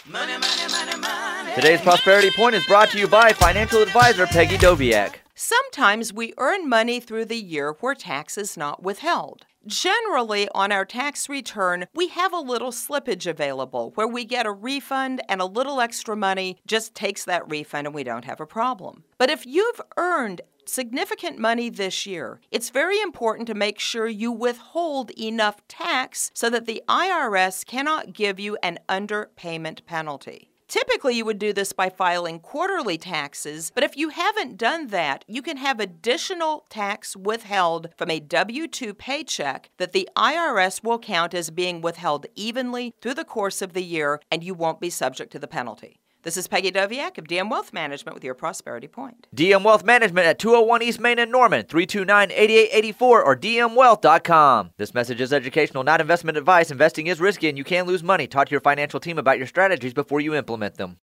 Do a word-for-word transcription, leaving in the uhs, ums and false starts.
Money, money, money, money. Today's Prosperity Point is brought to you by financial advisor Peggy Doviak. Sometimes we earn money through the year where tax is not withheld. Generally, on our tax return, we have a little slippage available where we get a refund and a little extra money just takes that refund and we don't have a problem. But if you've earned significant money this year, it's very important to make sure you withhold enough tax so that the I R S cannot give you an underpayment penalty. Typically, you would do this by filing quarterly taxes, but if you haven't done that, you can have additional tax withheld from a W two paycheck that the I R S will count as being withheld evenly through the course of the year, and you won't be subject to the penalty. This is Peggy Doviak of D M Wealth Management with your Prosperity Point. D M Wealth Management at two oh one East Main in Norman, three two nine, eight eight eight four or d m wealth dot com. This message is educational, not investment advice. Investing is risky and you can lose money. Talk to your financial team about your strategies before you implement them.